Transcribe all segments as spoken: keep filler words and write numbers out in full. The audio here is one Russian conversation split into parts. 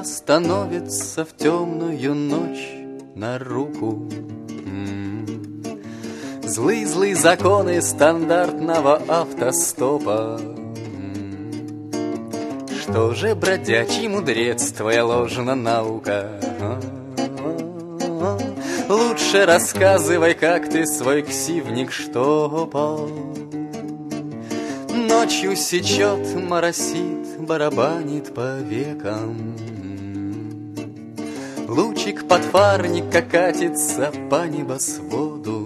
остановится в темную ночь на руку. Злые-злые законы стандартного автостопа. Что же, бродячий мудрец, твоя ложна наука? Лучше рассказывай, как ты свой ксивник штопал. Ночью сечет, моросит, барабанит по векам. Лучик подфарника катится по небосводу.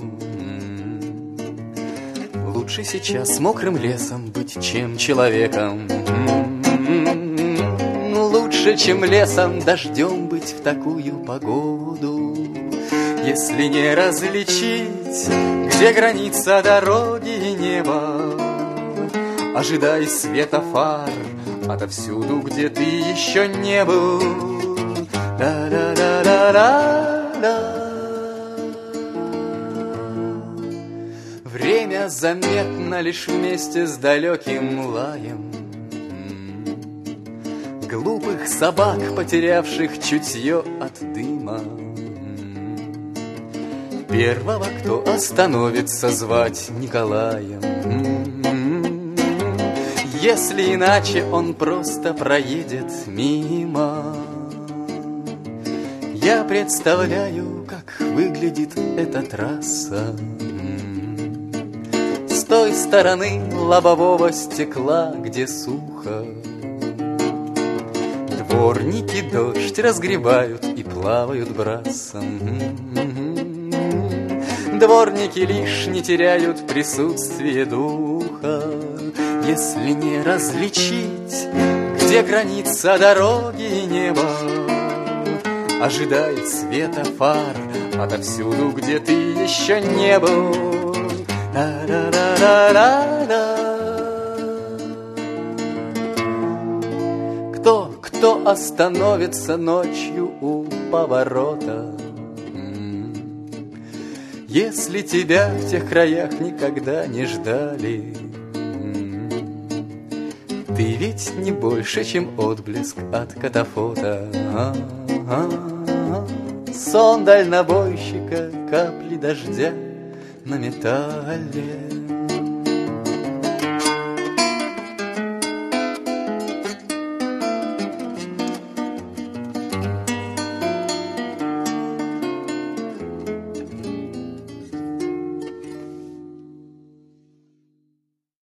Лучше сейчас мокрым лесом быть, чем человеком. Лучше, чем лесом, дождем быть в такую погоду. Если не различить, где граница дороги и неба, ожидай света фар отовсюду, где ты еще не был. Да-да-да-да-да-да. Время заметно лишь вместе с далеким лаем глупых собак, потерявших чутье от дыма. Первого, кто остановится, звать Николаем. Если иначе, он просто проедет мимо. Я представляю, как выглядит эта трасса с той стороны лобового стекла, где сухо. Дворники дождь разгребают и плавают братцем. Дворники лишь не теряют присутствие духа. Если не различить, где граница дороги и неба, ожидает света фар отовсюду, где ты еще не был. Да-да-да-да-да-да. Кто, кто остановится ночью у поворота, если тебя в тех краях никогда не ждали? Ты ведь не больше, чем отблеск от катафота. А-а-а. Сон дальнобойщика, капли дождя на металле.